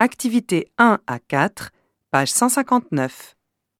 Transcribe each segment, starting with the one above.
Activité 1 à 4, page 159.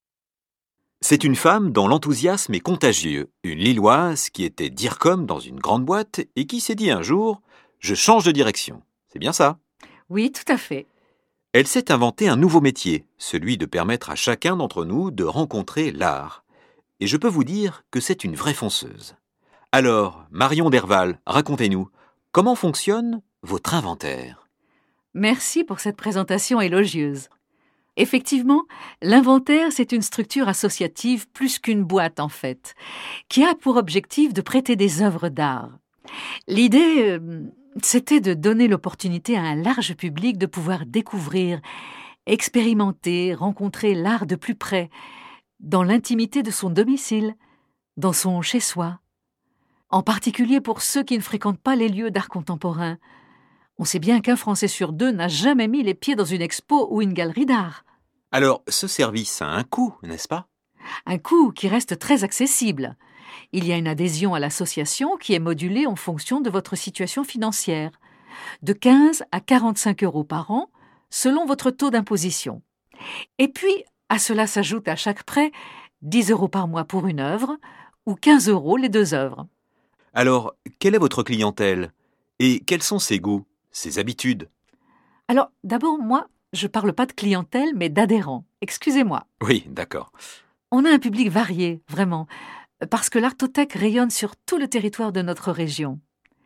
C'est une femme dont l'enthousiasme est contagieux, une Lilloise qui était DIRCOM dans une grande boîte et qui s'est dit un jour « Je change de direction ». C'est bien ça. Oui, tout à fait. Elle s'est inventé un nouveau métier, celui de permettre à chacun d'entre nous de rencontrer l'art. Et je peux vous dire que c'est une vraie fonceuse. Alors, Marion Derval, racontez-nous, comment fonctionne votre inventaire ? Merci pour cette présentation élogieuse. Effectivement, l'inventaire, c'est une structure associative plus qu'une boîte en fait, qui a pour objectif de prêter des œuvres d'art. L'idée, c'était de donner l'opportunité à un large public de pouvoir découvrir, expérimenter, rencontrer l'art de plus près, dans l'intimité de son domicile, dans son chez-soi. En particulier pour ceux qui ne fréquentent pas les lieux d'art contemporain. On sait bien qu'un Français sur 2 n'a jamais mis les pieds dans une expo ou une galerie d'art. Alors, ce service a un coût, n'est-ce pas ? Un coût qui reste très accessible. Il y a une adhésion à l'association qui est modulée en fonction de votre situation financière, de 15 à 45 € par an, selon votre taux d'imposition. Et puis, à cela s'ajoute à chaque prêt 10 € par mois pour une œuvre ou 15 € les 2 œuvres. Alors, quelle est votre clientèle ? Et quels sont ses goûts, ses habitudes ? Alors, d'abord, moi, je ne parle pas de clientèle, mais d'adhérents. Excusez-moi. Oui, d'accord. On a un public varié, vraiment, parce que l'Artothèque rayonne sur tout le territoire de notre région.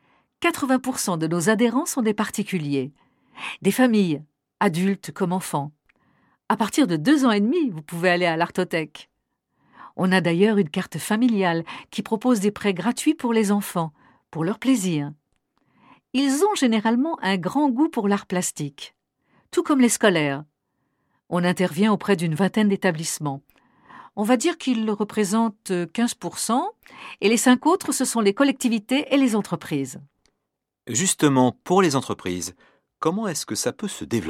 80% de nos adhérents sont des particuliers, des familles, adultes comme enfants. À partir de 2 ans et demi, vous pouvez aller à l'Artothèque. On a d'ailleurs une carte familiale qui propose des prêts gratuits pour les enfants, pour leur plaisir. Ils ont généralement un grand goût pour l'art plastique, tout comme les scolaires. On intervient auprès d'une vingtaine d'établissements. On va dire qu'ils représentent 15%, et les 5 autres, ce sont les collectivités et les entreprises. Justement, pour les entreprises, comment est-ce que ça peut se développer ?